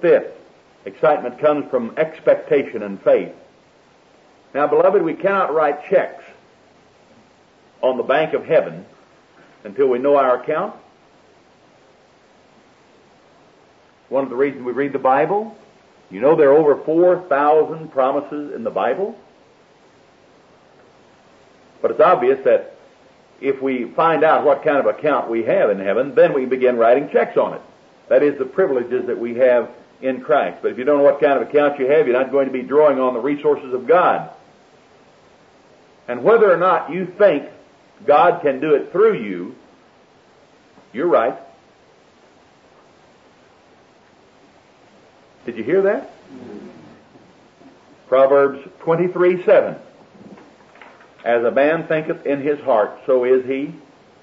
Fifth, excitement comes from expectation and faith. Now, beloved, we cannot write checks on the bank of heaven until we know our account. One of the reasons we read the Bible, you know there are over 4,000 promises in the Bible. But it's obvious that if we find out what kind of account we have in heaven, then we begin writing checks on it. That is the privileges that we have in Christ. But if you don't know what kind of account you have, you're not going to be drawing on the resources of God. And whether or not you think God can do it through you, you're right. Did you hear that? Proverbs 23:7. As a man thinketh in his heart, so is he.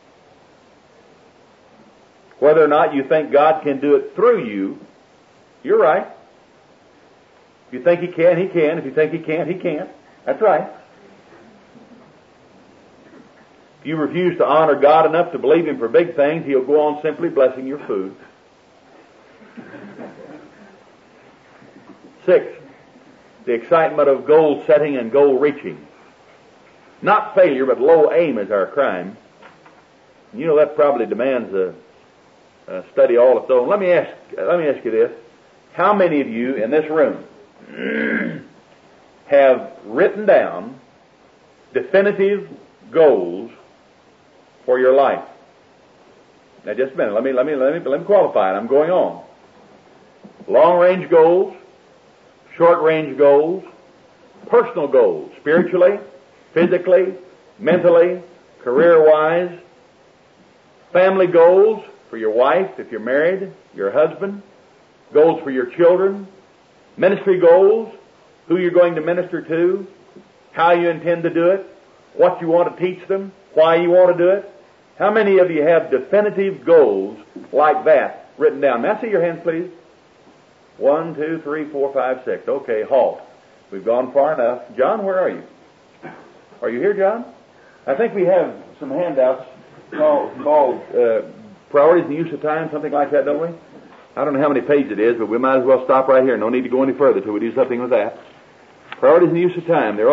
Whether or not you think God can do it through you, you're right. If you think he can, he can. If you think he can't, he can't. That's right. If you refuse to honor God enough to believe Him for big things, He'll go on simply blessing your food. 6, the excitement of goal setting and goal reaching. Not failure, but low aim is our crime. You know that probably demands a study all its own. Let me ask you this. How many of you in this room have written down definitive goals for your life? Now just a minute. Let me qualify it. I'm going on. Long range goals, short range goals, personal goals, spiritually, physically, mentally, career-wise, family goals for your wife if you're married, your husband, goals for your children, ministry goals, who you're going to minister to, how you intend to do it, what you want to teach them, why you want to do it. How many of you have definitive goals like that written down? May I see your hands, please? 1, 2, 3, 4, 5, 6. Okay, halt. We've gone far enough. John, where are you? Are you here, John? I think we have some handouts called Priorities and Use of Time, something like that, don't we? I don't know how many pages it is, but we might as well stop right here. No need to go any further till we do something with that. Priorities and Use of Time. There ought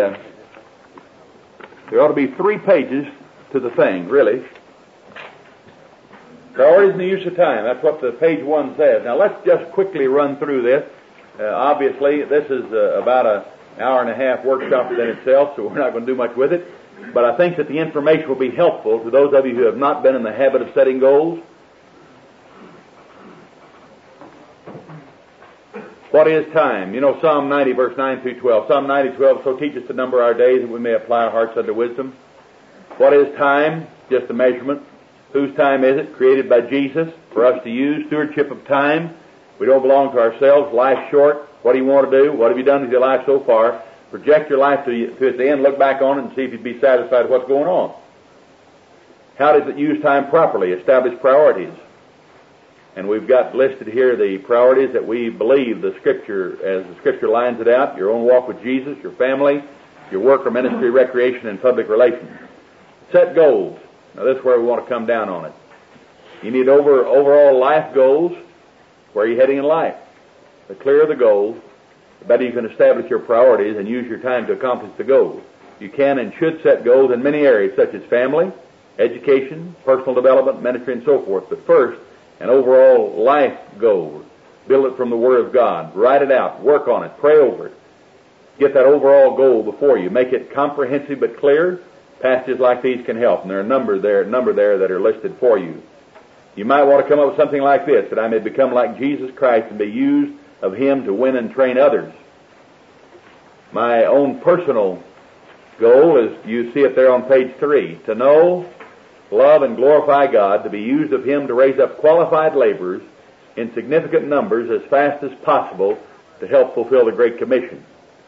to be 3 pages to the thing, really. Priorities and the Use of Time. That's what the page 1 says. Now let's just quickly run through this. Obviously, this is about an hour and a half workshop within itself, so we're not going to do much with it. But I think that the information will be helpful to those of you who have not been in the habit of setting goals. What is time? You know, Psalm 90, verse 9 through 12. Psalm 90, 12, so teach us to number our days that we may apply our hearts unto wisdom. What is time? Just a measurement. Whose time is it? Created by Jesus for us to use. Stewardship of time. We don't belong to ourselves. Life's short. What do you want to do? What have you done with your life so far? Project your life to its end. Look back on it and see if you'd be satisfied with what's going on. How does it use time properly? Establish priorities. And we've got listed here the priorities that we believe the Scripture, as the Scripture lines it out: your own walk with Jesus, your family, your work or ministry, recreation, and public relations. Set goals. Now this is where we want to come down on it. You need overall life goals. Where are you heading in life? The clearer the goals, the better you can establish your priorities and use your time to accomplish the goals. You can and should set goals in many areas such as family, education, personal development, ministry, and so forth. But first, an overall life goal. Build it from the Word of God. Write it out. Work on it. Pray over it. Get that overall goal before you. Make it comprehensive but clear. Passages like these can help, and there are a number there that are listed for you. You might want to come up with something like this: that I may become like Jesus Christ and be used of Him to win and train others. My own personal goal is, you see it there on page 3, to know, love, and glorify God, to be used of Him to raise up qualified laborers in significant numbers as fast as possible to help fulfill the Great Commission.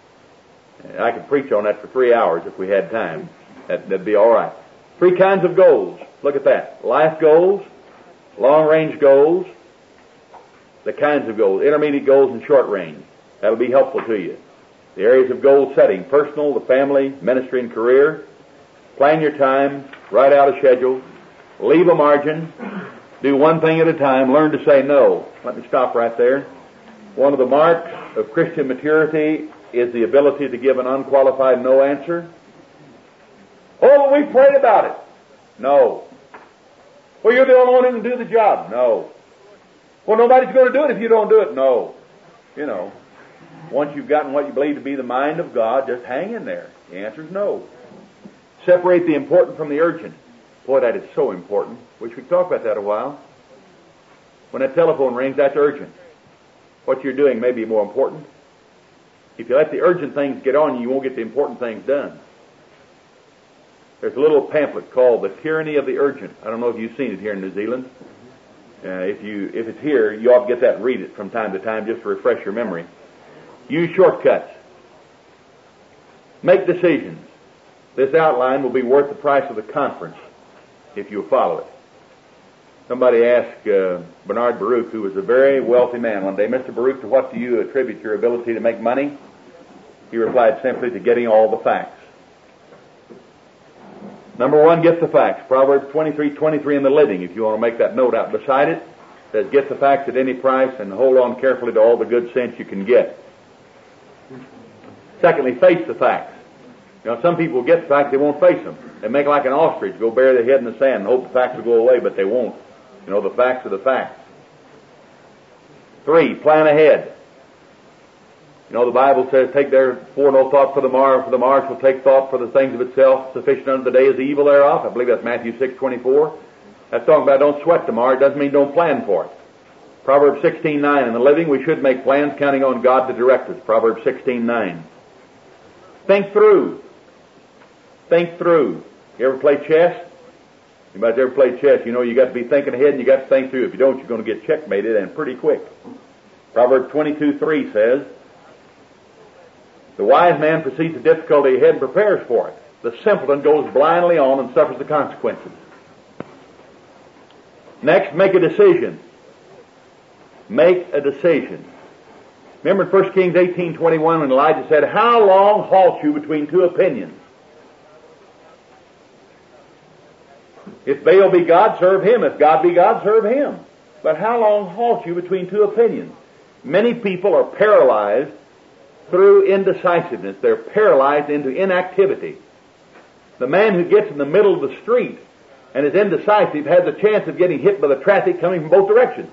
I could preach on that for 3 hours if we had time. That'd be all right. 3 kinds of goals. Look at that. Life goals, long-range goals, the kinds of goals, intermediate goals, and short range. That'll be helpful to you. The areas of goal setting: personal, the family, ministry, and career. Plan your time. Write out a schedule. Leave a margin. Do one thing at a time. Learn to say no. Let me stop right there. One of the marks of Christian maturity is the ability to give an unqualified no answer. Oh, we prayed about it. No. Well, you're the only one who can do the job. No. Well, nobody's going to do it if you don't do it. No. You know, once you've gotten what you believe to be the mind of God, just hang in there. The answer is no. Separate the important from the urgent. Boy, that is so important. Wish we could talk about that a while. When that telephone rings, that's urgent. What you're doing may be more important. If you let the urgent things get on you, you won't get the important things done. There's a little pamphlet called The Tyranny of the Urgent. I don't know if you've seen it here in New Zealand. If it's here, you ought to get that and read it from time to time just to refresh your memory. Use shortcuts. Make decisions. This outline will be worth the price of the conference if you'll follow it. Somebody asked Bernard Baruch, who was a very wealthy man, one day, Mr. Baruch, to what do you attribute your ability to make money? He replied simply, to getting all the facts. Number one, get the facts. Proverbs 23:23 in the Living, if you want to make that note out beside it, says get the facts at any price and hold on carefully to all the good sense you can get. Secondly, face the facts. You know, some people get the facts, they won't face them. They make like an ostrich, go bury their head in the sand and hope the facts will go away, but they won't. You know, the facts are the facts. 3, plan ahead. You know, the Bible says, take therefore no thought for the morrow shall take thought for the things of itself. Sufficient unto the day is the evil thereof. I believe that's Matthew 6:24. That's talking about don't sweat tomorrow. It doesn't mean don't plan for it. Proverbs 16:9. In the living, we should make plans counting on God to direct us. Proverbs 16:9. Think through. Think through. You ever play chess? Anybody ever play chess? You know you got to be thinking ahead and you got to think through. If you don't, you're going to get checkmated and pretty quick. Proverbs 22:3 says, the wise man perceives the difficulty ahead and prepares for it. The simpleton goes blindly on and suffers the consequences. Next, make a decision. Make a decision. Remember in 1 Kings 18:21 when Elijah said, how long halt you between two opinions? If Baal be God, serve him. If God be God, serve him. But how long halt you between two opinions? Many people are paralyzed through indecisiveness. They're paralyzed into inactivity. The man who gets in the middle of the street and is indecisive has a chance of getting hit by the traffic coming from both directions.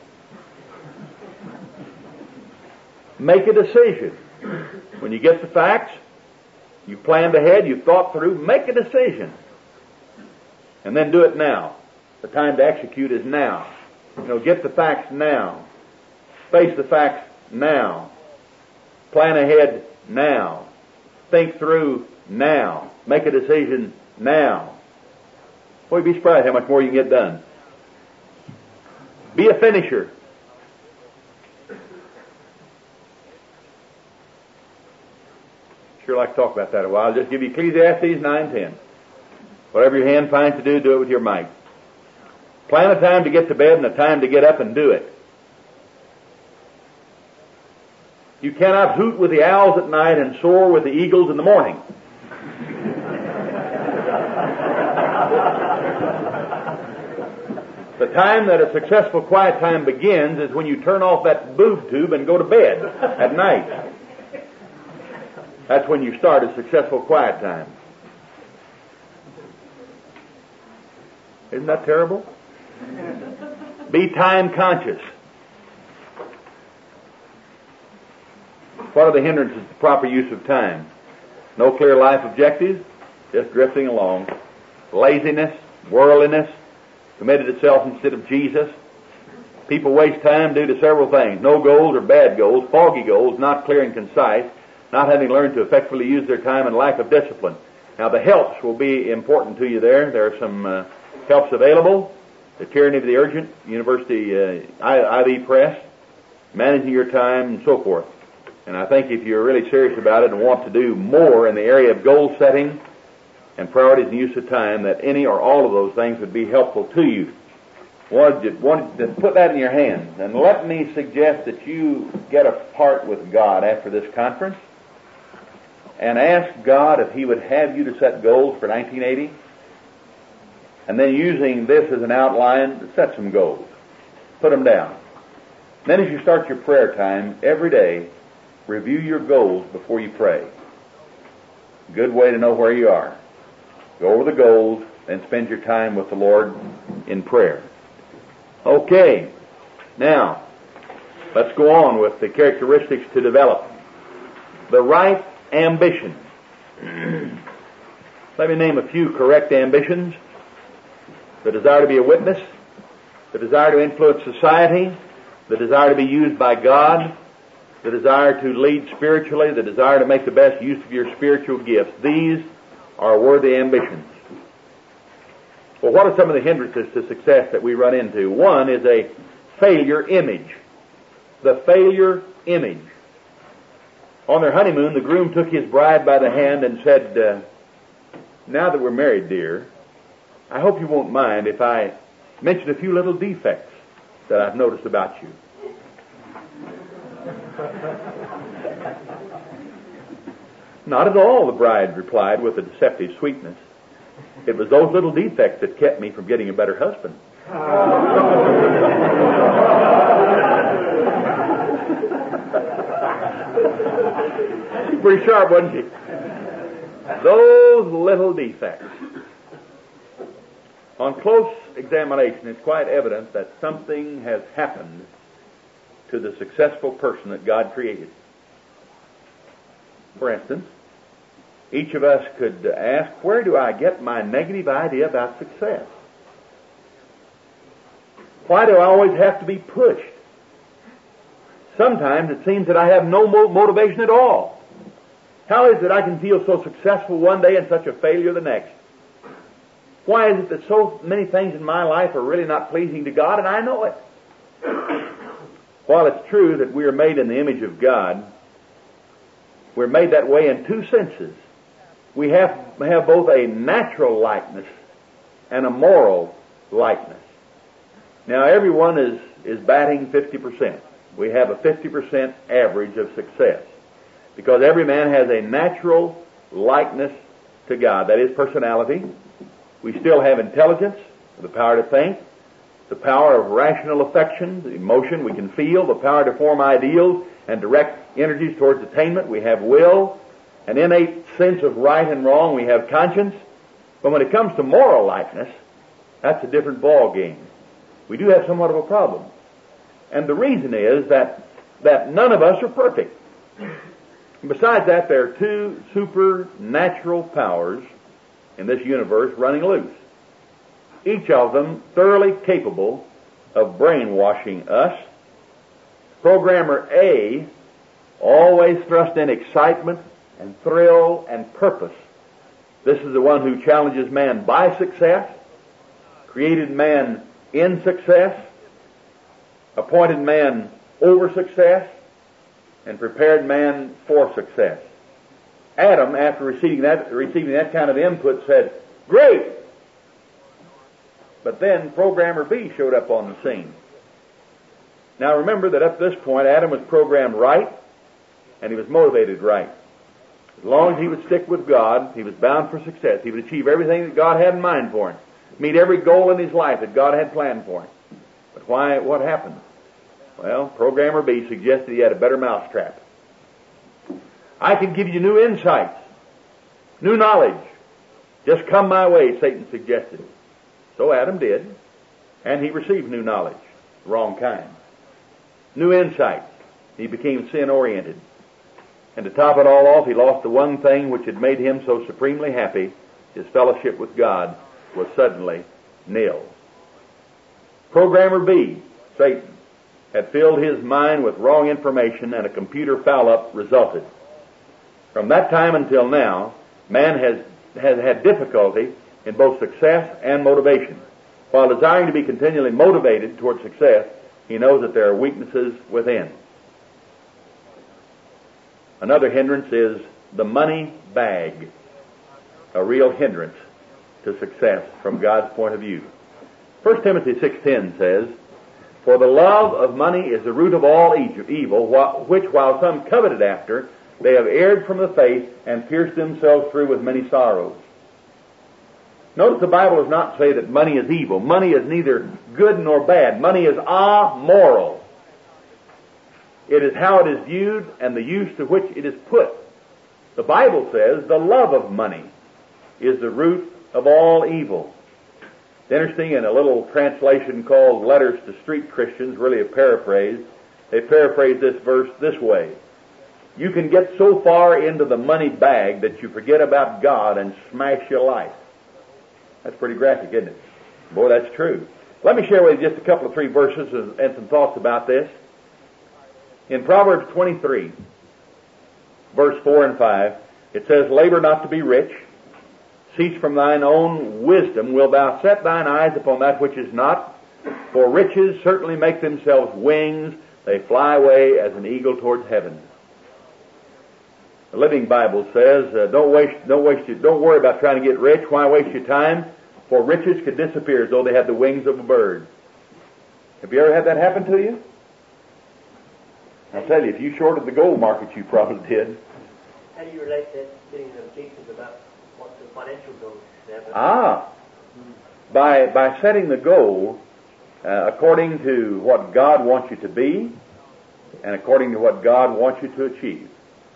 Make a decision. When you get the facts, you've planned ahead, you've thought through, make a decision. And then do it now. The time to execute is now. You know, get the facts now. Face the facts now. Plan ahead now. Think through now. Make a decision now. Boy, you'd be surprised how much more you can get done. Be a finisher. Sure like to talk about that a while. I'll just give you Ecclesiastes 9:10. Whatever your hand finds to do, do it with your might. Plan a time to get to bed and a time to get up and do it. You cannot hoot with the owls at night and soar with the eagles in the morning. The time that a successful quiet time begins is when you turn off that boob tube and go to bed at night. That's when you start a successful quiet time. Isn't that terrible? Be time conscious. What are the hindrances to proper use of time? No clear life objectives, just drifting along. Laziness, worldliness, committed itself instead of Jesus. People waste time due to several things. No goals or bad goals, foggy goals, not clear and concise, not having learned to effectively use their time, and lack of discipline. Now the helps will be important to you there. There are some helps available. The Tyranny of the Urgent, University IV Press, Managing Your Time, and so forth. And I think if you're really serious about it and want to do more in the area of goal setting and priorities and use of time, that any or all of those things would be helpful to you. Wanted to put that in your hands. And let me suggest that you get apart with God after this conference and ask God if He would have you to set goals for 1980. And then using this as an outline, set some goals. Put them down. Then as you start your prayer time every day, review your goals before you pray. Good way to know where you are. Go over the goals and spend your time with the Lord in prayer. Okay, now let's go on with the characteristics to develop. The right ambition. Let me name a few correct ambitions. The desire to be a witness, the desire to influence society, the desire to be used by God, the desire to lead spiritually, the desire to make the best use of your spiritual gifts. These are worthy ambitions. Well, what are some of the hindrances to success that we run into? One is a failure image. The failure image. On their honeymoon, the groom took his bride by the hand and said, now that we're married, dear, I hope you won't mind if I mention a few little defects that I've noticed about you. Not at all, the bride replied with a deceptive sweetness. It was those little defects that kept me from getting a better husband. She's pretty sharp, wasn't she? Those little defects. On close examination, it's quite evident that something has happened to the successful person that God created. For instance, each of us could ask, where do I get my negative idea about success? Why do I always have to be pushed? Sometimes it seems that I have no motivation at all. How is it I can feel so successful one day and such a failure the next? Why is it that so many things in my life are really not pleasing to God, and I know it? While it's true that we are made in the image of God, we're made that way in two senses. We have both a natural likeness and a moral likeness. Now, everyone is batting 50%. We have a 50% average of success, because every man has a natural likeness to God. That is personality. We still have intelligence, the power to think, the power of rational affection, the emotion we can feel, the power to form ideals and direct energies towards attainment. We have will, an innate sense of right and wrong. We have conscience. But when it comes to moral likeness, that's a different ball game. We do have somewhat of a problem. And the reason is that none of us are perfect. Besides that, there are two supernatural powers in this universe running loose, each of them thoroughly capable of brainwashing us. Programmer A always thrust in excitement and thrill and purpose. This is the one who challenges man by success, created man in success, appointed man over success, and prepared man for success. Adam, after receiving that kind of input, said, "Great!" But then Programmer B showed up on the scene. Now remember that up to this point, Adam was programmed right, and he was motivated right. As long as he would stick with God, he was bound for success. He would achieve everything that God had in mind for him, meet every goal in his life that God had planned for him. But what happened? Well, Programmer B suggested he had a better mousetrap. I can give you new insights, new knowledge. Just come my way, Satan suggested. So Adam did, and he received new knowledge, the wrong kind. New insights. He became sin-oriented. And to top it all off, he lost the one thing which had made him so supremely happy. His fellowship with God was suddenly nil. Programmer B, Satan, had filled his mind with wrong information, and a computer foul-up resulted. From that time until now, man has had difficulty in both success and motivation. While desiring to be continually motivated toward success, he knows that there are weaknesses within. Another hindrance is the money bag, a real hindrance to success from God's point of view. 1 Timothy 6:10 says, "For the love of money is the root of all evil, which while some coveted after, they have erred from the faith and pierced themselves through with many sorrows." Notice the Bible does not say that money is evil. Money is neither good nor bad. Money is amoral. It is how it is viewed and the use to which it is put. The Bible says the love of money is the root of all evil. It's interesting, in a little translation called Letters to Street Christians, really a paraphrase, they paraphrase this verse this way: you can get so far into the money bag that you forget about God and smash your life. That's pretty graphic, isn't it? Boy, that's true. Let me share with you just a couple of 3 verses and some thoughts about this. In Proverbs 23, verse 4 and 5, it says, labor not to be rich. Cease from thine own wisdom. Wilt thou set thine eyes upon that which is not? For riches certainly make themselves wings. They fly away as an eagle towards heaven. The Living Bible says, don't worry about trying to get rich. Why waste your time? For riches could disappear as though they had the wings of a bird. Have you ever had that happen to you? I'll tell you, if you shorted the gold market, you probably did. How do you relate that to getting them teachings about what the financial goals have? By setting the goal according to what God wants you to be and according to what God wants you to achieve.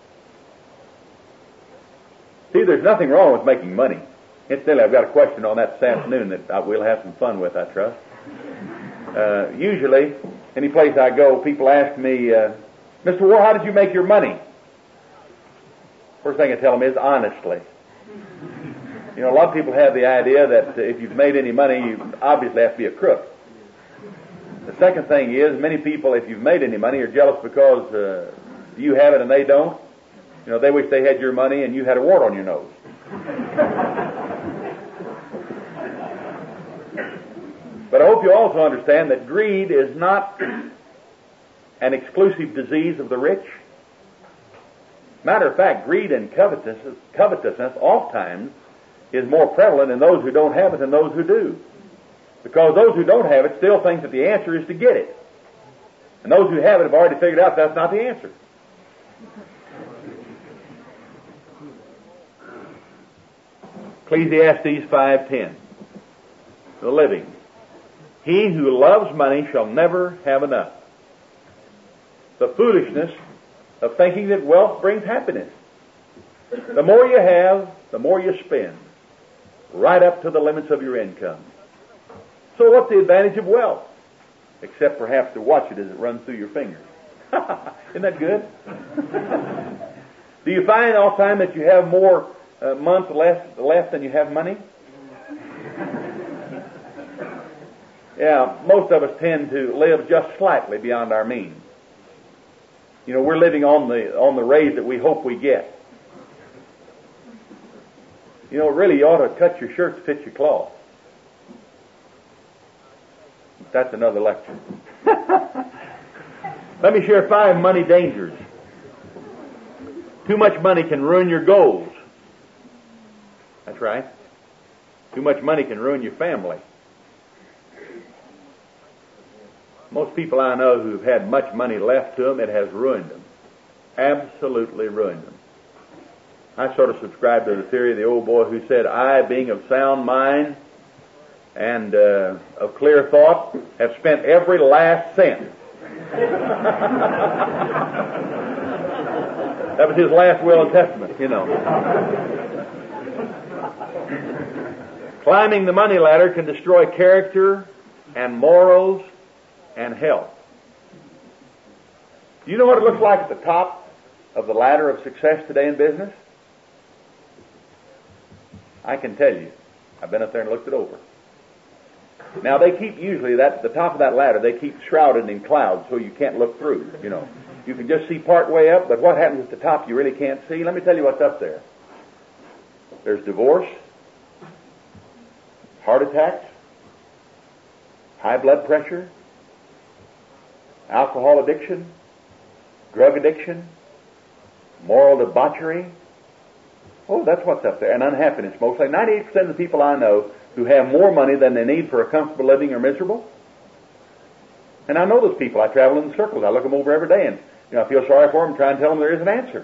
See, there's nothing wrong with making money. Incidentally, I've got a question on that this afternoon that we'll have some fun with, I trust. Usually, any place I go, people ask me, Mr. War, how did you make your money? First thing I tell them is honestly. You know, a lot of people have the idea that if you've made any money, you obviously have to be a crook. The second thing is, many people, if you've made any money, are jealous because you have it and they don't. You know, they wish they had your money and you had a wart on your nose. But I hope you also understand that greed is not an exclusive disease of the rich. Matter of fact, greed and covetousness oftentimes is more prevalent in those who don't have it than those who do. Because those who don't have it still think that the answer is to get it. And those who have it have already figured out that's not the answer. Ecclesiastes 5:10. The Living. He who loves money shall never have enough. The foolishness of thinking that wealth brings happiness. The more you have, the more you spend, right up to the limits of your income. So what's the advantage of wealth? Except perhaps to watch it as it runs through your fingers. Isn't that good? Do you find all the time that you have more months left than you have money? Yeah, most of us tend to live just slightly beyond our means. You know, we're living on the raise that we hope we get. You know, really, you ought to cut your shirt to fit your cloth. That's another lecture. Let me share 5 money dangers. Too much money can ruin your goals. That's right. Too much money can ruin your family. Most people I know who've had much money left to them, it has ruined them. Absolutely ruined them. I sort of subscribe to the theory of the old boy who said, I, being of sound mind and of clear thought, have spent every last cent. That was his last will and testament, you know. Climbing the money ladder can destroy character and morals and health. Do you know what it looks like at the top of the ladder of success today in business? I can tell you. I've been up there and looked it over. Now they keep usually the top of that ladder, they keep shrouded in clouds so you can't look through, you know. You can just see part way up, but what happens at the top you really can't see. Let me tell you what's up there. There's divorce, heart attacks, high blood pressure, alcohol addiction, drug addiction, moral debauchery. Oh, that's what's up there. And unhappiness. Mostly 98% of the people I know who have more money than they need for a comfortable living are miserable. And I know those people. I travel in circles. I look them over every day and I feel sorry for them and try and tell them there is an answer.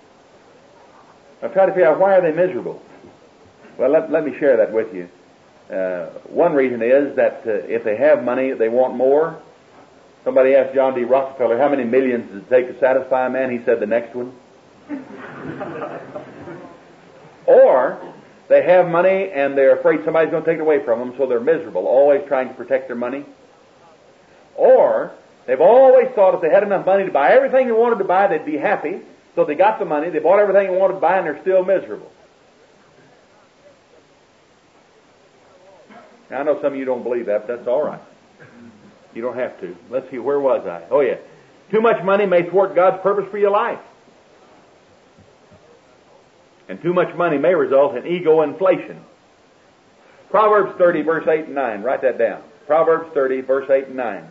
I try to figure out why are they miserable. Well, let me share that with you. One reason is that if they have money, they want more. Somebody asked John D. Rockefeller, how many millions does it take to satisfy a man? He said, the next one. Or they have money and they're afraid somebody's going to take it away from them, so they're miserable, always trying to protect their money. Or they've always thought if they had enough money to buy everything they wanted to buy, they'd be happy. So they got the money, they bought everything they wanted to buy, and they're still miserable. Now, I know some of you don't believe that, but that's all right. You don't have to. Let's see, where was I? Oh, yeah. Too much money may thwart God's purpose for your life. And too much money may result in ego inflation. Proverbs 30, verse 8 and 9. Write that down. Proverbs 30, verse 8 and 9.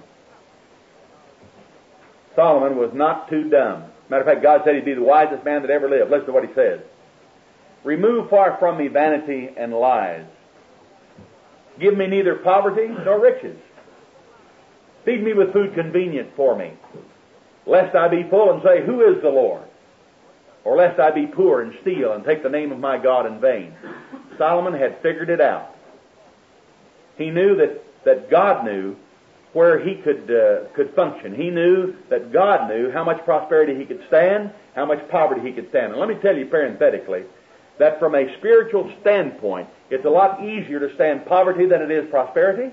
Solomon was not too dumb. Matter of fact, God said he'd be the wisest man that ever lived. Listen to what he says. Remove far from me vanity and lies. Give me neither poverty nor riches. Feed me with food convenient for me, lest I be full and say, who is the Lord? Or lest I be poor and steal and take the name of my God in vain. Solomon had figured it out. He knew that God knew where he could function. He knew that God knew how much prosperity he could stand, how much poverty he could stand. And let me tell you parenthetically that from a spiritual standpoint, it's a lot easier to stand poverty than it is prosperity.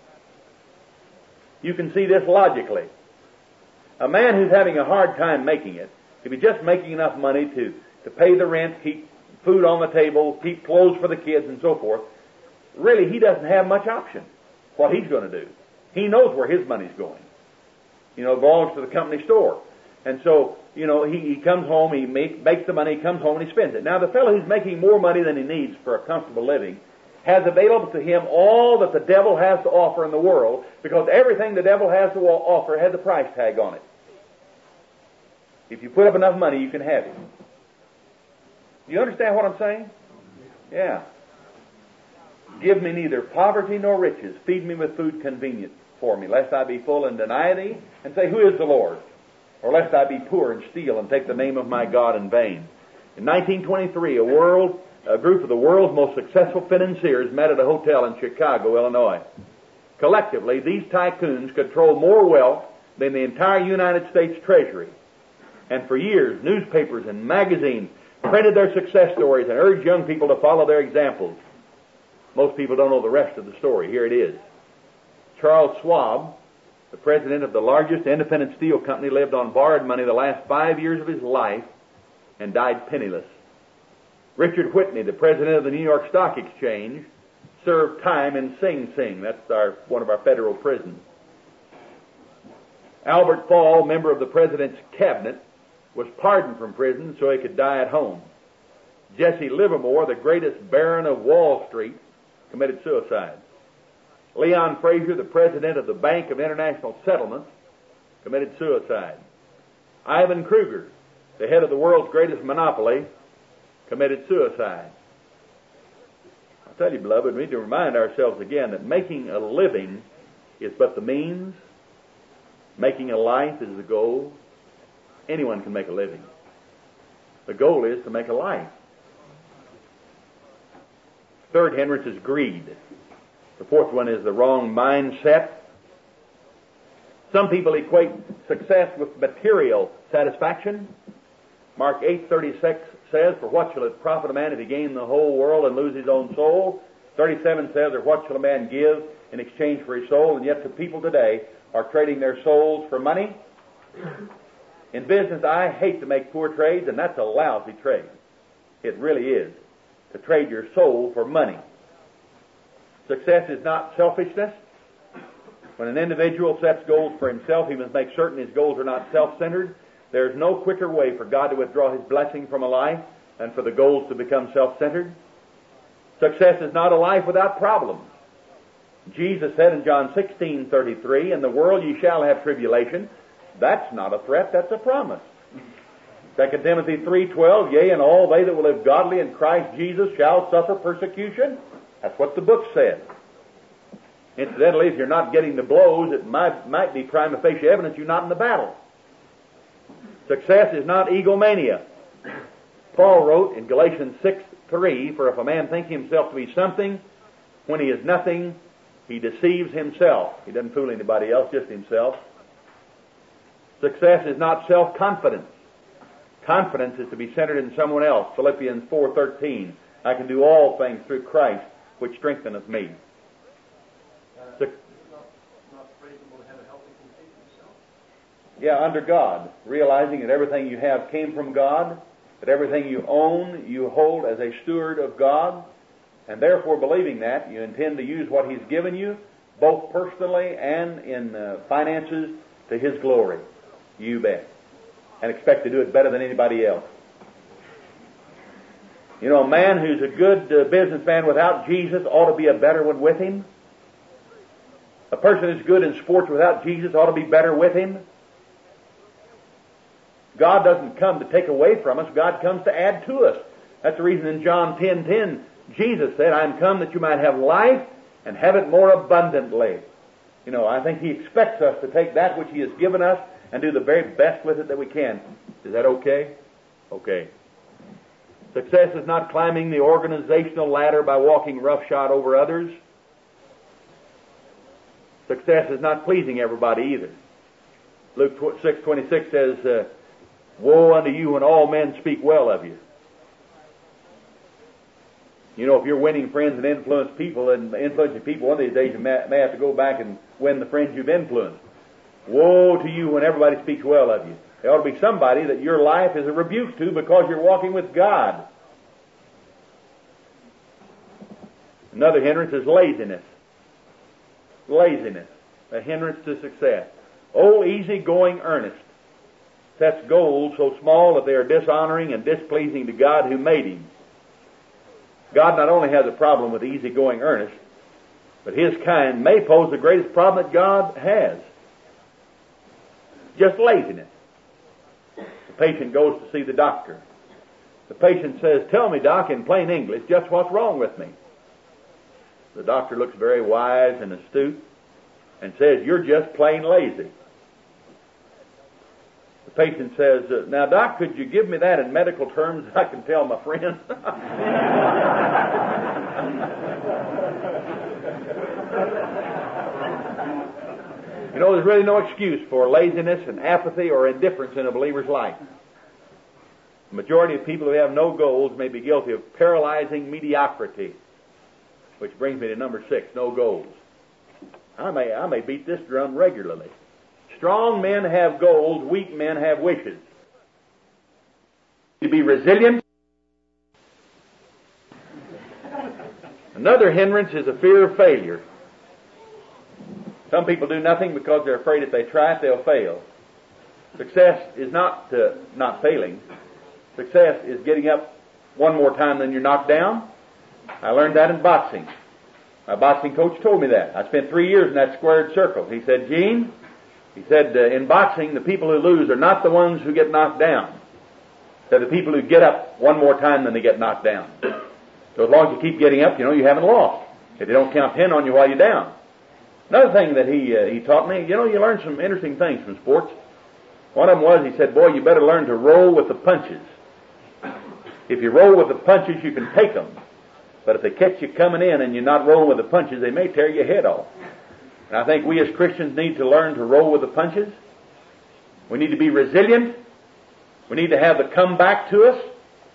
You can see this logically. A man who's having a hard time making it, if he's just making enough money to pay the rent, keep food on the table, keep clothes for the kids and so forth, really he doesn't have much option what he's going to do. He knows where his money's going. It belongs to the company store. And so, he comes home, he makes the money, he comes home and he spends it. Now the fellow who's making more money than he needs for a comfortable living has available to him all that the devil has to offer in the world, because everything the devil has to offer has a price tag on it. If you put up enough money, you can have it. Do you understand what I'm saying? Yeah. Give me neither poverty nor riches. Feed me with food convenient for me, lest I be full and deny thee, and say, who is the Lord? Or lest I be poor and steal and take the name of my God in vain. In 1923, a group of the world's most successful financiers met at a hotel in Chicago, Illinois. Collectively, these tycoons control more wealth than the entire United States Treasury. And for years, newspapers and magazines printed their success stories and urged young people to follow their examples. Most people don't know the rest of the story. Here it is. Charles Schwab, the president of the largest independent steel company, lived on borrowed money the last 5 years of his life and died penniless. Richard Whitney, the president of the New York Stock Exchange, served time in Sing Sing. That's one of our federal prisons. Albert Fall, member of the president's cabinet, was pardoned from prison so he could die at home. Jesse Livermore, the greatest baron of Wall Street, committed suicide. Leon Fraser, the president of the Bank of International Settlements, committed suicide. Ivan Kruger, the head of the world's greatest monopoly, committed suicide. I'll tell you, beloved, we need to remind ourselves again that making a living is but the means. Making a life is the goal. Anyone can make a living. The goal is to make a life. Third hindrance is greed. The fourth one is the wrong mindset. Some people equate success with material satisfaction. Mark 8:36 says, for what shall it profit a man if he gain the whole world and lose his own soul? 37 says, or what shall a man give in exchange for his soul? And yet the people today are trading their souls for money. In business, I hate to make poor trades, and that's a lousy trade. It really is. To trade your soul for money. Success is not selfishness. When an individual sets goals for himself, he must make certain his goals are not self-centered. There's no quicker way for God to withdraw His blessing from a life than for the goals to become self-centered. Success is not a life without problems. Jesus said in John 16:33, in the world ye shall have tribulation. That's not a threat, that's a promise. 2 Timothy 3:12, yea, and all they that will live godly in Christ Jesus shall suffer persecution. That's what the book said. Incidentally, if you're not getting the blows, it might be prima facie evidence you're not in the battle. Success is not egomania. Paul wrote in Galatians 6:3, for if a man think himself to be something, when he is nothing, he deceives himself. He doesn't fool anybody else, just himself. Success is not self-confidence. Confidence is to be centered in someone else. Philippians 4:13. I can do all things through Christ, which strengtheneth me. Yeah, under God, realizing that everything you have came from God, that everything you own, you hold as a steward of God, and therefore believing that, you intend to use what He's given you, both personally and in finances, to His glory. You bet. And expect to do it better than anybody else. You know, a man who's a good businessman without Jesus ought to be a better one with him. A person who's good in sports without Jesus ought to be better with him. God doesn't come to take away from us. God comes to add to us. That's the reason in John 10:10, Jesus said, I am come that you might have life and have it more abundantly. You know, I think He expects us to take that which He has given us and do the very best with it that we can. Is that okay? Okay. Success is not climbing the organizational ladder by walking roughshod over others. Success is not pleasing everybody either. Luke 6:26 says, woe unto you when all men speak well of you. You know, if you're winning friends and influencing people, one of these days you may have to go back and win the friends you've influenced. Woe to you when everybody speaks well of you. There ought to be somebody that your life is a rebuke to because you're walking with God. Another hindrance is laziness. Laziness, a hindrance to success. Oh, easy-going earnest sets goals so small that they are dishonoring and displeasing to God who made him. God not only has a problem with easy-going earnest, but His kind may pose the greatest problem that God has. Just laziness. The patient goes to see the doctor. The patient says, tell me, doc, in plain English, just what's wrong with me. The doctor looks very wise and astute and says, you're just plain lazy. The patient says, now, doc, could you give me that in medical terms I can tell my friend? You know, there's really no excuse for laziness and apathy or indifference in a believer's life. The majority of people who have no goals may be guilty of paralyzing mediocrity, which brings me to number 6, no goals. I may beat this drum regularly. Strong men have goals, weak men have wishes. To be resilient. Another hindrance is a fear of failure. Some people do nothing because they're afraid if they try it, they'll fail. Success is not failing. Success is getting up one more time than you're knocked down. I learned that in boxing. My boxing coach told me that. I spent 3 years in that squared circle. He said, Gene, in boxing, the people who lose are not the ones who get knocked down. They're the people who get up one more time than they get knocked down. So as long as you keep getting up, you haven't lost. If they don't count 10 on you while you're down. Another thing that he taught me, you learn some interesting things from sports. One of them was, he said, boy, you better learn to roll with the punches. If you roll with the punches, you can take them. But if they catch you coming in and you're not rolling with the punches, they may tear your head off. And I think we as Christians need to learn to roll with the punches. We need to be resilient. We need to have the come back to us.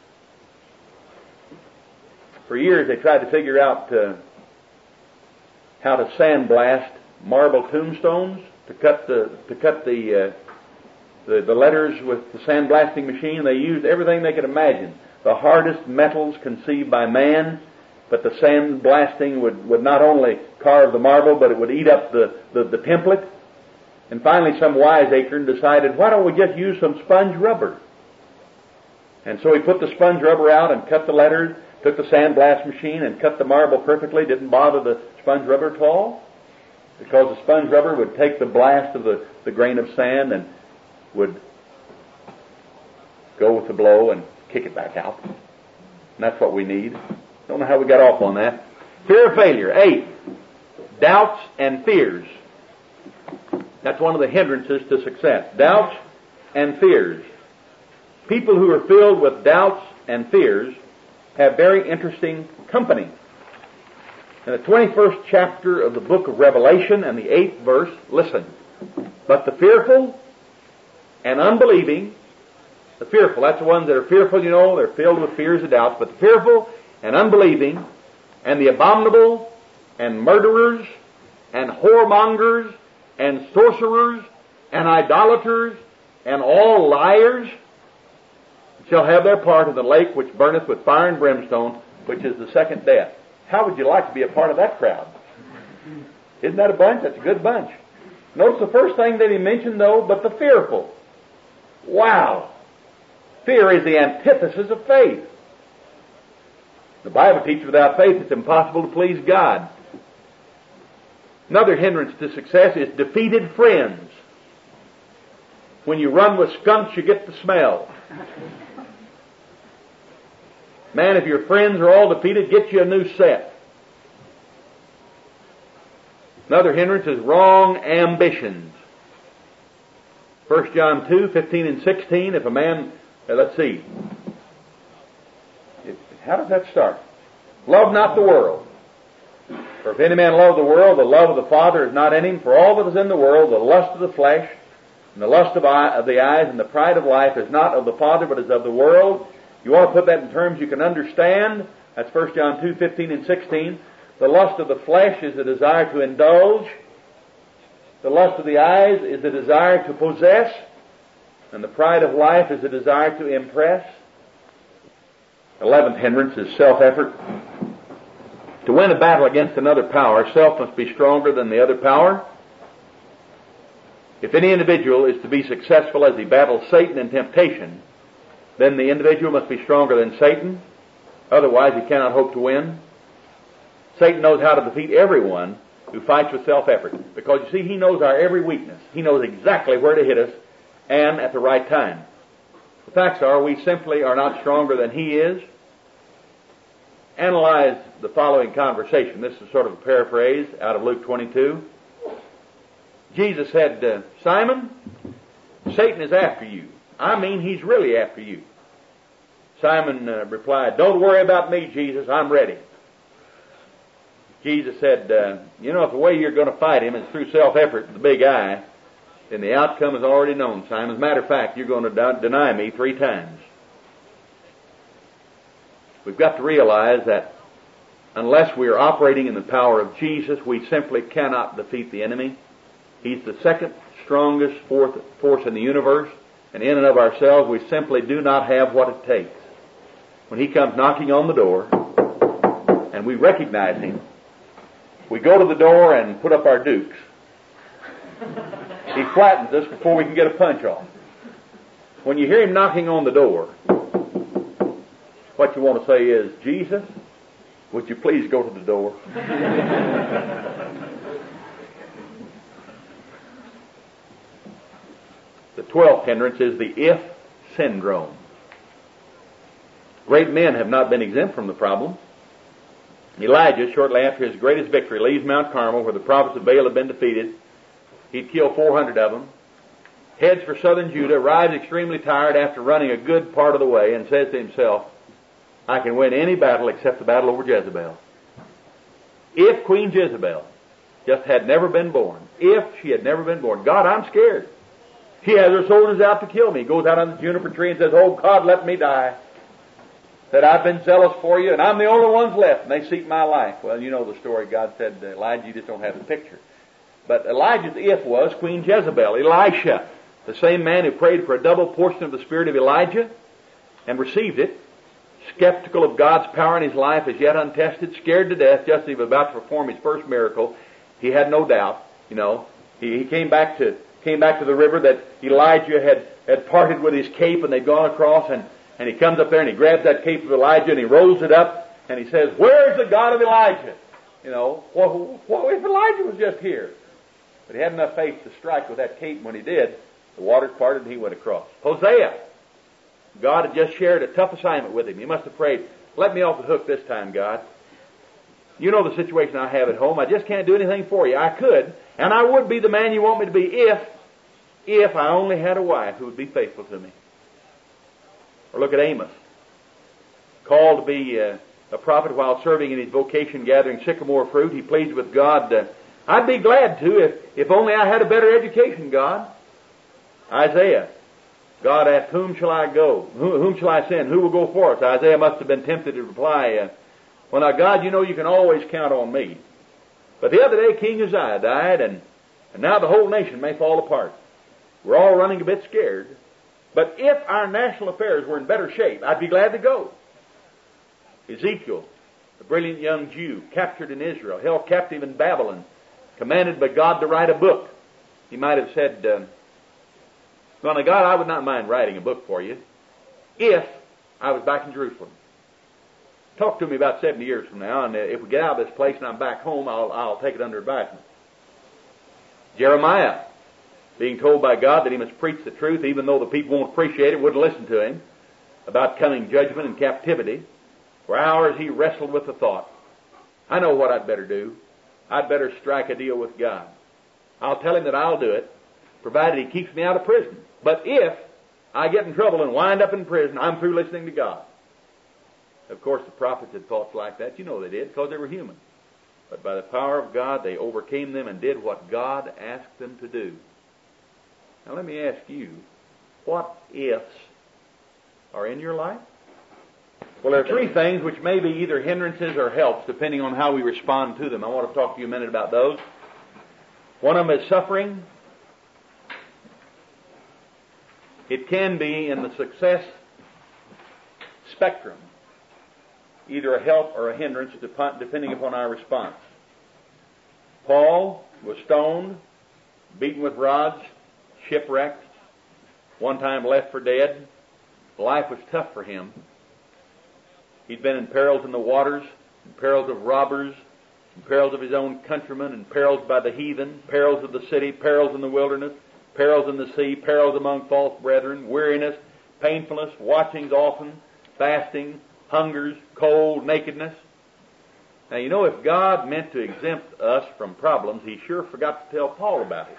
For years they tried to figure out how to sandblast marble tombstones, to cut the letters with the sandblasting machine. They used everything they could imagine. The hardest metals conceived by man, but the sandblasting would not only carve the marble, but it would eat up the template. And finally some wiseacre decided, why don't we just use some sponge rubber? And so he put the sponge rubber out and cut the letters, took the sandblast machine and cut the marble perfectly, didn't bother the sponge rubber at all, because the sponge rubber would take the blast of the grain of sand and would go with the blow and kick it back out. And that's what we need. Don't know how we got off on that. Fear of failure. 8. Doubts and fears. That's one of the hindrances to success. Doubts and fears. People who are filled with doubts and fears have very interesting company. In the 21st chapter of the book of Revelation and the 8th verse, listen. But the fearful and unbelieving, the fearful, that's the ones that are fearful, you know, they're filled with fears and doubts, but the fearful and unbelieving, and the abominable, and murderers, and whoremongers, and sorcerers, and idolaters, and all liars, shall have their part in the lake which burneth with fire and brimstone, which is the second death. How would you like to be a part of that crowd? Isn't that a bunch? That's a good bunch. Notice the first thing that he mentioned, though, but the fearful. Wow! Fear is the antithesis of faith. The Bible teaches without faith it's impossible to please God. Another hindrance to success is defeated friends. When you run with skunks, you get the smell. Man, if your friends are all defeated, get you a new set. Another hindrance is wrong ambitions. 1 John 2:15 and 16, if a man, let's see. How does that start? Love not the world. For if any man love the world, the love of the Father is not in him. For all that is in the world, the lust of the flesh, and the lust of the eyes, and the pride of life is not of the Father, but is of the world. You want to put that in terms you can understand. That's 1 John 2:15 and 16. The lust of the flesh is the desire to indulge. The lust of the eyes is the desire to possess. And the pride of life is the desire to impress. 11th hindrance is self-effort. To win a battle against another power, self must be stronger than the other power. If any individual is to be successful as he battles Satan and temptation, then the individual must be stronger than Satan. Otherwise, he cannot hope to win. Satan knows how to defeat everyone who fights with self-effort. Because, you see, he knows our every weakness. He knows exactly where to hit us and at the right time. The facts are, we simply are not stronger than he is. Analyze the following conversation. This is sort of a paraphrase out of Luke 22. Jesus said, Simon, Satan is after you. I mean, he's really after you. Simon replied, don't worry about me, Jesus. I'm ready. Jesus said, if the way you're going to fight him is through self-effort, the big I, then the outcome is already known, Simon. As a matter of fact, you're going to deny me 3 times. We've got to realize that unless we are operating in the power of Jesus, we simply cannot defeat the enemy. He's the second strongest force in the universe, and in and of ourselves, we simply do not have what it takes. When he comes knocking on the door, and we recognize him, we go to the door and put up our dukes. He flattens us before we can get a punch off. When you hear him knocking on the door, what you want to say is, Jesus, would you please go to the door? The 12th hindrance is the if syndrome. Great men have not been exempt from the problem. Elijah, shortly after his greatest victory, leaves Mount Carmel where the prophets of Baal had been defeated. He'd killed 400 of them. Heads for southern Judah, arrives extremely tired after running a good part of the way, and says to himself, I can win any battle except the battle over Jezebel. If Queen Jezebel just had never been born, if she had never been born, God, I'm scared. He has her soldiers out to kill me. He goes out on the juniper tree and says, oh God, let me die. That I've been zealous for you, and I'm the only ones left, and they seek my life. Well, you know the story. God said to Elijah, you just don't have the picture. But Elijah's if was Queen Jezebel. Elisha, the same man who prayed for a double portion of the spirit of Elijah and received it, skeptical of God's power in his life, as yet untested, scared to death, just as he was about to perform his first miracle. He had no doubt. He came back to the river that Elijah had parted with his cape, and they'd gone across, and he comes up there and he grabs that cape of Elijah and he rolls it up and he says, where's the God of Elijah? What if Elijah was just here? But he had enough faith to strike with that cape, and when he did, the waters parted and he went across. Hosea, God had just shared a tough assignment with him. He must have prayed, let me off the hook this time, God. You know the situation I have at home. I just can't do anything for you. I could, and I would be the man you want me to be if I only had a wife who would be faithful to me. Or look at Amos, called to be a prophet while serving in his vocation gathering sycamore fruit. He pleads with God, I'd be glad to if only I had a better education, God. Isaiah, God asked, whom shall I go? Whom shall I send? Who will go for us? Isaiah must have been tempted to reply, well, now, God, you know you can always count on me. But the other day, King Uzziah died, and now the whole nation may fall apart. We're all running a bit scared. But if our national affairs were in better shape, I'd be glad to go. Ezekiel, a brilliant young Jew, captured in Israel, held captive in Babylon, commanded by God to write a book. He might have said, well, now, God, I would not mind writing a book for you if I was back in Jerusalem. Talk to me about 70 years from now, and if we get out of this place and I'm back home, I'll take it under advisement. Jeremiah, being told by God that he must preach the truth, even though the people won't appreciate it, wouldn't listen to him, about coming judgment and captivity. For hours he wrestled with the thought, I know what I'd better do. I'd better strike a deal with God. I'll tell him that I'll do it, provided he keeps me out of prison. But if I get in trouble and wind up in prison, I'm through listening to God. Of course, the prophets had thoughts like that. You know they did, because they were human. But by the power of God, they overcame them and did what God asked them to do. Now let me ask you, what ifs are in your life? Well, there are three things which may be either hindrances or helps, depending on how we respond to them. I want to talk to you a minute about those. One of them is suffering. It can be in the success spectrum, either a help or a hindrance, depending upon our response. Paul was stoned, beaten with rods, shipwrecked, one time left for dead. Life was tough for him. He'd been in perils in the waters, in perils of robbers, in perils of his own countrymen, in perils by the heathen, perils of the city, perils in the wilderness, perils in the sea, perils among false brethren, weariness, painfulness, watchings often, fasting, hungers, cold, nakedness. Now, you know, if God meant to exempt us from problems, he sure forgot to tell Paul about it.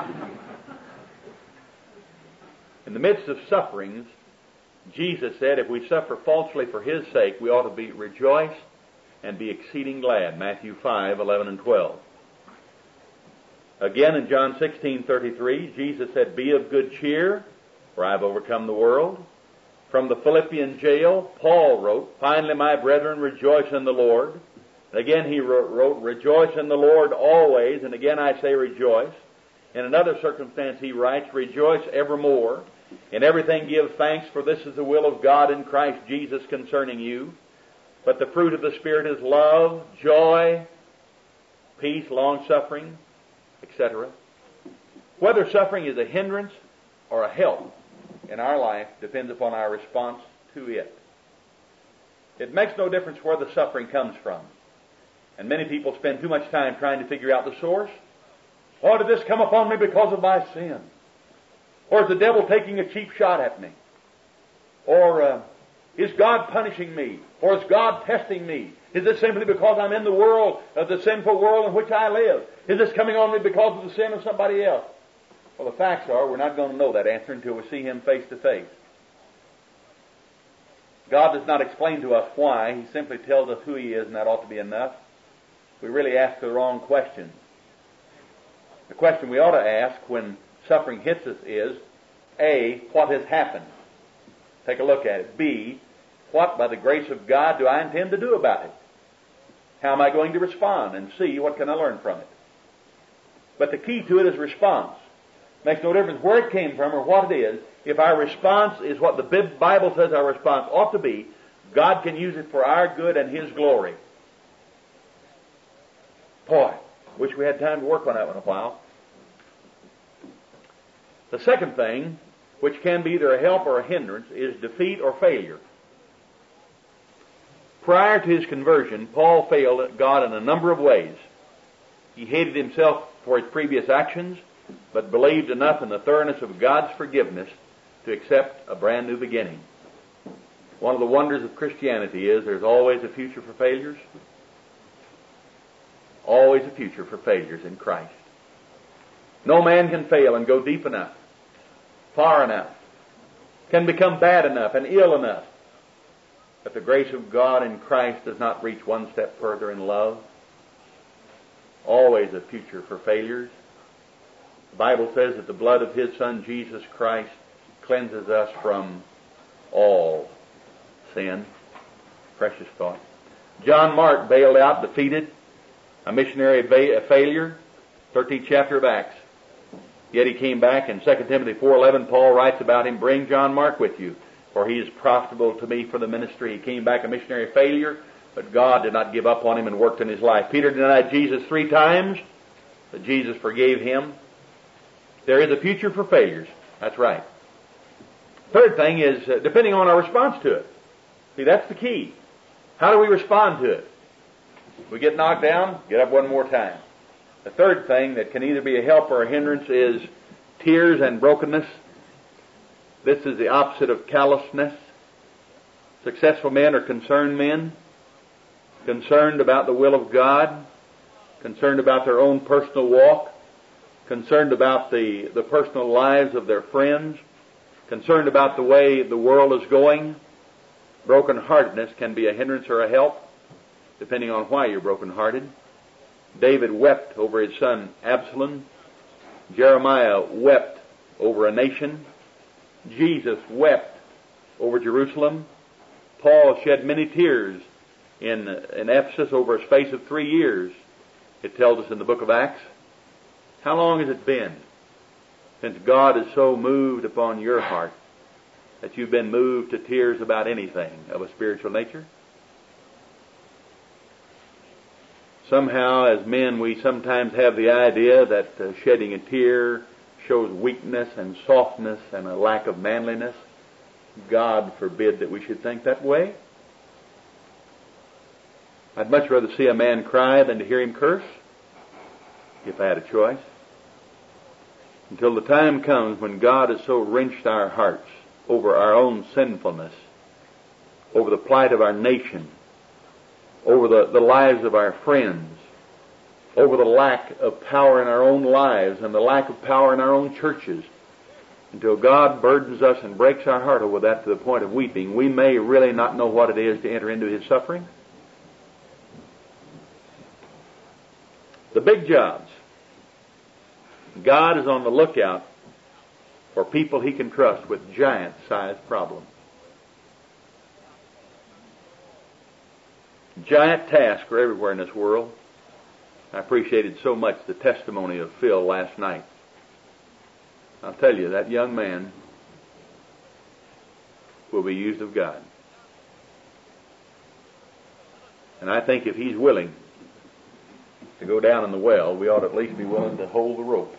In the midst of sufferings, Jesus said, if we suffer falsely for his sake, we ought to be rejoice and be exceeding glad. Matthew 5:11 and 12. Again, in John 16:33, Jesus said, be of good cheer, for I have overcome the world. From the Philippian jail, Paul wrote, finally, my brethren, rejoice in the Lord. And again he wrote, rejoice in the Lord always. And again I say rejoice. In another circumstance he writes, rejoice evermore. In everything give thanks, for this is the will of God in Christ Jesus concerning you. But the fruit of the Spirit is love, joy, peace, long-suffering, etc. Whether suffering is a hindrance or a help in our life depends upon our response to it. It makes no difference where the suffering comes from. And many people spend too much time trying to figure out the source. Why did this come upon me? Because of my sin? Or is the devil taking a cheap shot at me? Or is God punishing me? Or is God testing me? Is this simply because I'm in the world, the sinful world in which I live? Is this coming on me because of the sin of somebody else? Well, the facts are we're not going to know that answer until we see him face to face. God does not explain to us why. He simply tells us who he is, and that ought to be enough. We really ask the wrong question. The question we ought to ask when suffering hits us is, A, what has happened? Take a look at it. B, what, by the grace of God, do I intend to do about it? How am I going to respond? And C, what can I learn from it? But the key to it is response. Makes no difference where it came from or what it is. If our response is what the Bible says our response ought to be, God can use it for our good and his glory. Boy, wish we had time to work on that one a while. The second thing, which can be either a help or a hindrance, is defeat or failure. Prior to his conversion, Paul failed God in a number of ways. He hated himself for his previous actions, but believed enough in the thoroughness of God's forgiveness to accept a brand new beginning. One of the wonders of Christianity is there's always a future for failures. Always a future for failures in Christ. No man can fail and go deep enough, far enough, can become bad enough and ill enough, but the grace of God in Christ does not reach one step further in love. Always a future for failures. The Bible says that the blood of his Son, Jesus Christ, cleanses us from all sin. Precious thought. John Mark bailed out, defeated, a missionary failure, 13th chapter of Acts. Yet he came back in 2 Timothy 4:11. Paul writes about him, bring John Mark with you, for he is profitable to me for the ministry. He came back a missionary failure, but God did not give up on him and worked in his life. Peter denied Jesus 3 times, but Jesus forgave him. There is a future for failures. That's right. Third thing is depending on our response to it. See, that's the key. How do we respond to it? We get knocked down, get up one more time. The third thing that can either be a help or a hindrance is tears and brokenness. This is the opposite of callousness. Successful men are concerned men, concerned about the will of God, concerned about their own personal walk, concerned about the personal lives of their friends, concerned about the way the world is going. Brokenheartedness can be a hindrance or a help, depending on why you're brokenhearted. David wept over his son Absalom. Jeremiah wept over a nation. Jesus wept over Jerusalem. Paul shed many tears in Ephesus over a space of 3 years. It tells us in the book of Acts. How long has it been since God has so moved upon your heart that you've been moved to tears about anything of a spiritual nature? Somehow, as men, we sometimes have the idea that shedding a tear shows weakness and softness and a lack of manliness. God forbid that we should think that way. I'd much rather see a man cry than to hear him curse, if I had a choice. Until the time comes when God has so wrenched our hearts over our own sinfulness, over the plight of our nation, over the lives of our friends, over the lack of power in our own lives and the lack of power in our own churches, until God burdens us and breaks our heart over that to the point of weeping, we may really not know what it is to enter into His suffering. The big jobs. God is on the lookout for people He can trust with giant-sized problems. Giant tasks are everywhere in this world. I appreciated so much the testimony of Phil last night. I'll tell you, that young man will be used of God. And I think if he's willing to go down in the well, we ought at least be willing to hold the rope.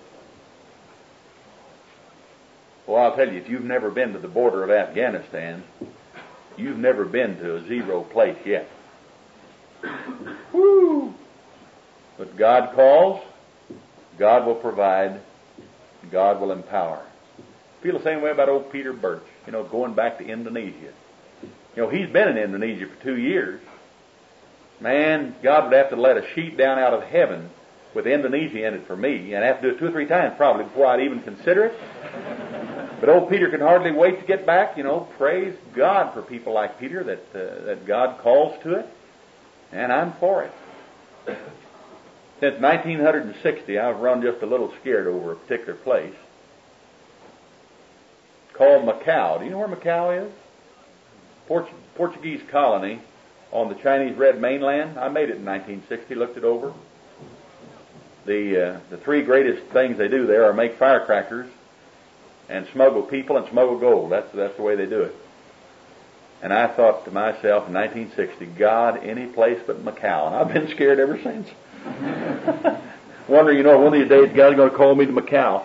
Well, I'll tell you, if you've never been to the border of Afghanistan, you've never been to a zero place yet. Woo! But God calls, God will provide, God will empower. I feel the same way about old Peter Birch, going back to Indonesia. He's been in Indonesia for 2 years. Man, God would have to let a sheet down out of heaven with Indonesia in it for me, and have to do it 2 or 3 times probably before I'd even consider it. But old Peter can hardly wait to get back. Praise God for people like Peter that God calls to it. And I'm for it. Since 1960, I've run just a little scared over a particular place called Macau. Do you know where Macau is? Portuguese colony on the Chinese Red Mainland. I made it in 1960, looked it over. The 3 greatest things they do there are make firecrackers and smuggle people and smuggle gold. That's the way they do it. And I thought to myself in 1960, God, any place but Macau. And I've been scared ever since. Wonder, one of these days God's going to call me to Macau.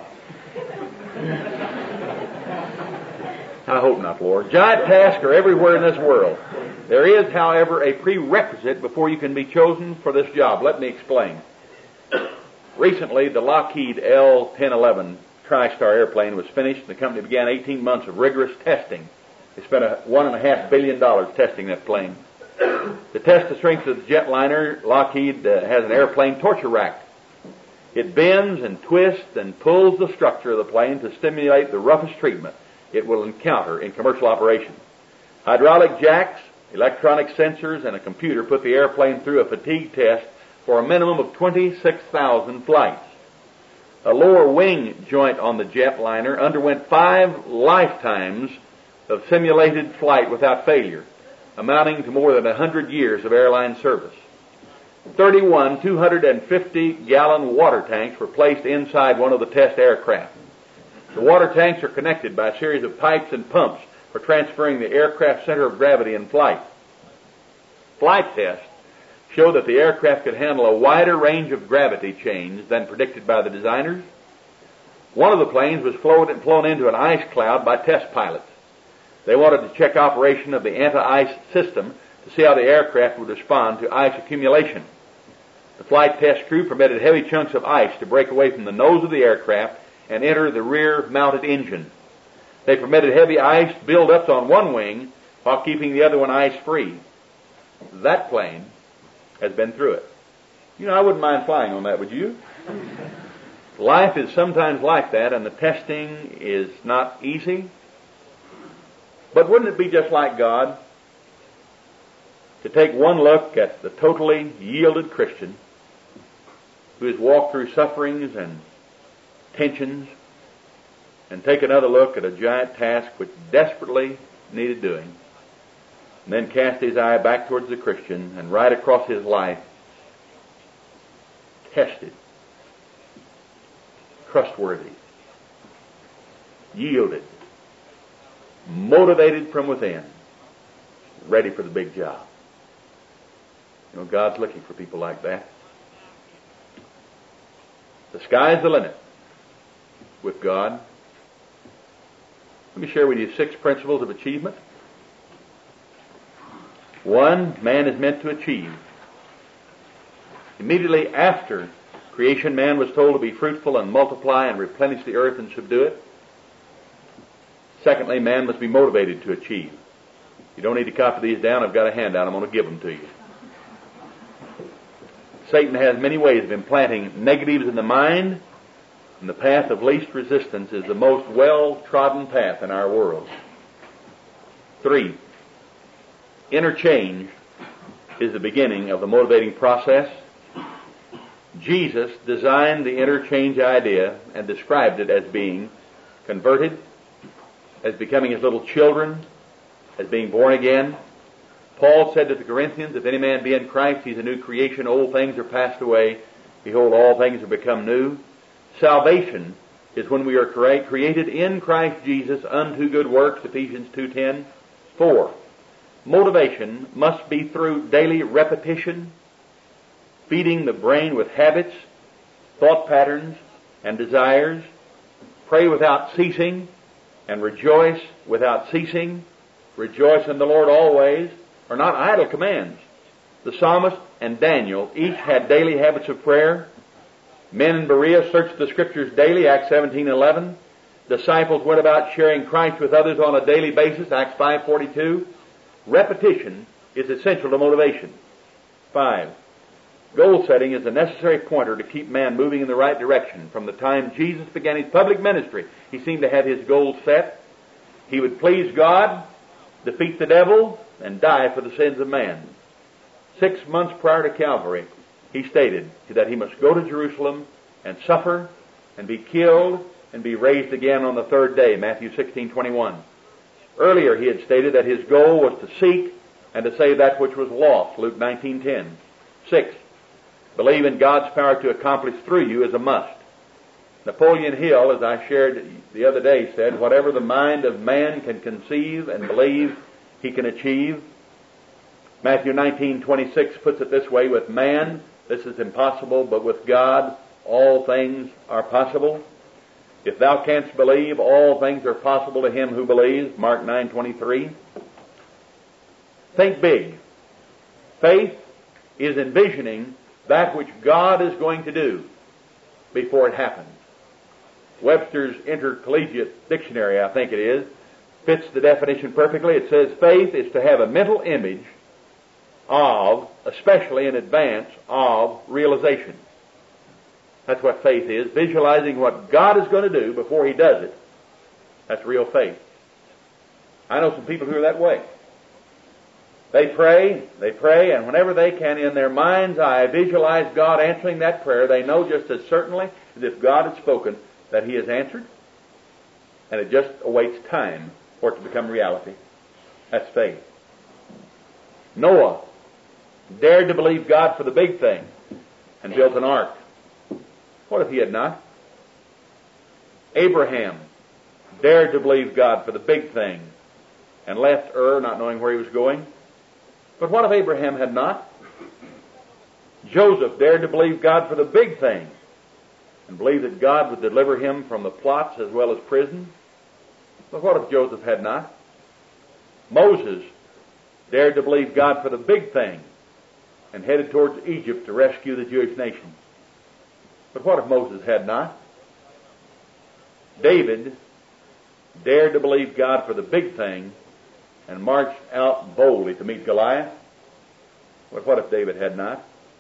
I hope not, Lord. Giant tasks are everywhere in this world. There is, however, a prerequisite before you can be chosen for this job. Let me explain. Recently, the Lockheed L-1011 TriStar airplane was finished, and the company began 18 months of rigorous testing. They spent $1.5 billion testing that plane. To test the strength of the jetliner, Lockheed has an airplane torture rack. It bends and twists and pulls the structure of the plane to stimulate the roughest treatment it will encounter in commercial operation. Hydraulic jacks, electronic sensors, and a computer put the airplane through a fatigue test for a minimum of 26,000 flights. A lower wing joint on the jetliner underwent 5 lifetimes of simulated flight without failure, amounting to more than 100 years of airline service. 31 250-gallon water tanks were placed inside one of the test aircraft. The water tanks are connected by a series of pipes and pumps for transferring the aircraft's center of gravity in flight. Flight tests show that the aircraft could handle a wider range of gravity change than predicted by the designers. One of the planes was flown into an ice cloud by test pilots. They wanted to check operation of the anti-ice system to see how the aircraft would respond to ice accumulation. The flight test crew permitted heavy chunks of ice to break away from the nose of the aircraft and enter the rear-mounted engine. They permitted heavy ice build-ups on one wing while keeping the other one ice-free. That plane has been through it. You know, I wouldn't mind flying on that, would you? Life is sometimes like that, and the testing is not easy. But wouldn't it be just like God to take one look at the totally yielded Christian who has walked through sufferings and tensions, and take another look at a giant task which desperately needed doing, and then cast his eye back towards the Christian and right across his life, tested, trustworthy, yielded, motivated from within, ready for the big job. You know, God's looking for people like that. The sky's the limit with God. Let me share with you 6 principles of achievement. 1, man is meant to achieve. Immediately after creation, man was told to be fruitful and multiply and replenish the earth and subdue it. Secondly, man must be motivated to achieve. You don't need to copy these down. I've got a handout. I'm going to give them to you. Satan has many ways of implanting negatives in the mind, and the path of least resistance is the most well-trodden path in our world. 3, interchange is the beginning of the motivating process. Jesus designed the interchange idea and described it as being converted, as becoming his little children, as being born again. Paul said to the Corinthians, if any man be in Christ, he's a new creation. Old things are passed away. Behold, all things have become new. Salvation is when we are created in Christ Jesus unto good works, Ephesians 2:10. 4, motivation must be through daily repetition, feeding the brain with habits, thought patterns, and desires. Pray without ceasing and rejoice without ceasing. Rejoice in the Lord always are not idle commands. The psalmist and Daniel each had daily habits of prayer. Men in Berea searched the Scriptures daily, Acts 17:11. Disciples went about sharing Christ with others on a daily basis, Acts 5:42. Repetition is essential to motivation. 5, goal setting is a necessary pointer to keep man moving in the right direction. From the time Jesus began his public ministry, he seemed to have his goals set. He would please God, defeat the devil, and die for the sins of man. 6 months prior to Calvary, he stated that he must go to Jerusalem and suffer and be killed and be raised again on the 3rd day, Matthew 16:21. Earlier he had stated that his goal was to seek and to save that which was lost, Luke 19:10. 6, believe in God's power to accomplish through you is a must. Napoleon Hill, as I shared the other day, said, whatever the mind of man can conceive and believe, he can achieve. Matthew 19:26 puts it this way, with man this is impossible, but with God all things are possible. If thou canst believe, all things are possible to him who believes, Mark 9:23. Think big. Faith is envisioning that which God is going to do before it happens. Webster's Intercollegiate Dictionary, I think it is, fits the definition perfectly. It says faith is to have a mental image of, especially in advance of, realization. That's what faith is, visualizing what God is going to do before he does it. That's real faith. I know some people who are that way. They pray, and whenever they can, in their mind's eye, visualize God answering that prayer, they know just as certainly as if God had spoken, that He has answered, and it just awaits time for it to become reality. That's faith. Noah dared to believe God for the big thing and built an ark. What if he had not? Abraham dared to believe God for the big thing and left Ur, not knowing where he was going. But what if Abraham had not? Joseph dared to believe God for the big thing and believe that God would deliver him from the plots as well as prison. But what if Joseph had not? Moses dared to believe God for the big thing and headed towards Egypt to rescue the Jewish nation. But what if Moses had not? David dared to believe God for the big thing and marched out boldly to meet Goliath. But what if David had not?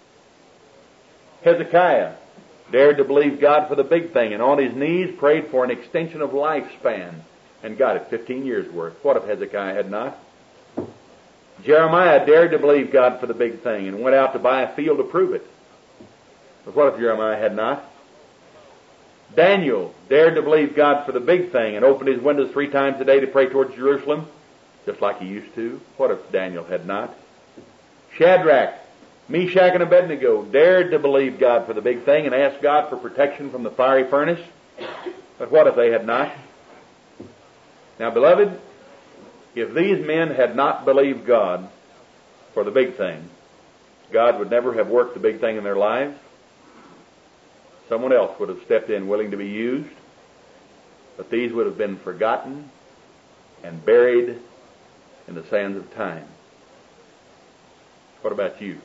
Hezekiah dared to believe God for the big thing and on his knees prayed for an extension of lifespan and got it, 15 years worth. What if Hezekiah had not? Jeremiah dared to believe God for the big thing and went out to buy a field to prove it. But what if Jeremiah had not? Daniel dared to believe God for the big thing and opened his windows 3 times a day to pray towards Jerusalem, just like he used to. What if Daniel had not? Shadrach, Meshach, and Abednego dared to believe God for the big thing and ask God for protection from the fiery furnace. But what if they had not? Now, beloved, if these men had not believed God for the big thing, God would never have worked the big thing in their lives. Someone else would have stepped in willing to be used, but these would have been forgotten and buried in the sands of time. What about you?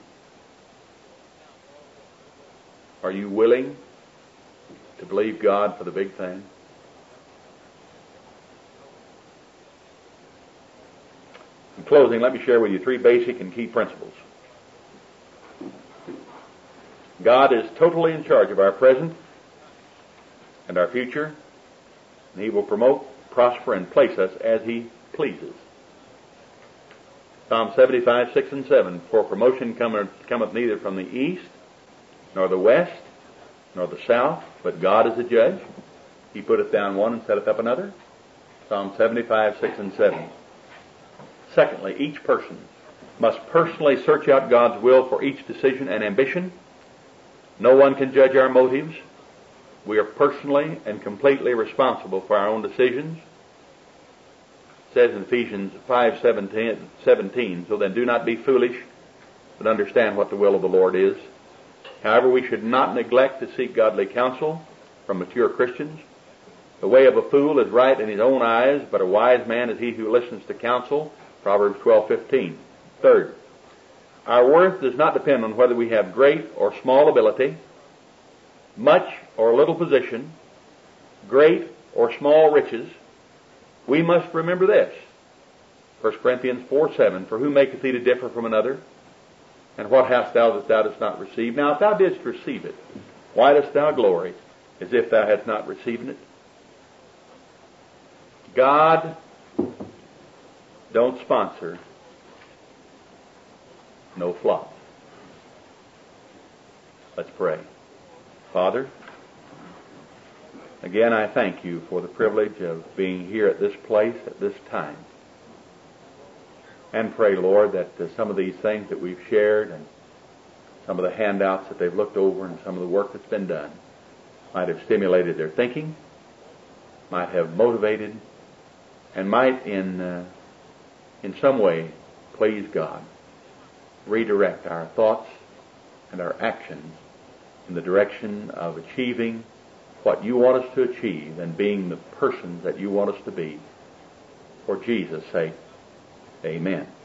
Are you willing to believe God for the big thing? In closing, let me share with you 3 basic and key principles. God is totally in charge of our present and our future, and He will promote, prosper, and place us as He pleases. Psalm 75, 6 and 7, for promotion cometh neither from the east, nor the west, nor the south, but God is the judge. He putteth down one and setteth up another. Psalm 75, 6 and 7. Secondly, each person must personally search out God's will for each decision and ambition. No one can judge our motives. We are personally and completely responsible for our own decisions. It says in Ephesians 5:17, so then do not be foolish, but understand what the will of the Lord is. However, we should not neglect to seek godly counsel from mature Christians. The way of a fool is right in his own eyes, but a wise man is he who listens to counsel. Proverbs 12:15. Third, our worth does not depend on whether we have great or small ability, much or little position, great or small riches. We must remember this. 1 Corinthians 4:7, for who maketh thee to differ from another? And what hast thou that thou dost not receive? Now if thou didst receive it, why dost thou glory as if thou hadst not received it? God don't sponsor no flop. Let's pray. Father, again I thank you for the privilege of being here at this place at this time. And pray, Lord, that some of these things that we've shared and some of the handouts that they've looked over and some of the work that's been done might have stimulated their thinking, might have motivated, and might in some way please God. Redirect our thoughts and our actions in the direction of achieving what you want us to achieve and being the persons that you want us to be. For Jesus' sake, amen.